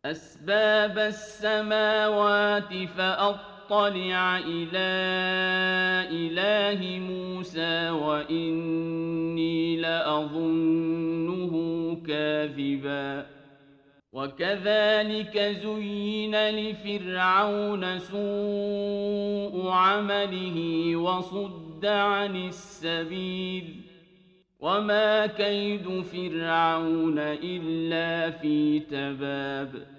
أسباب السماوات فأطلع إلى إله موسى وإني لأظنه كاذبا. وكذلك زين لفرعون سوء عمله وصد عن السبيل وما كيد فرعون إلا في تباب.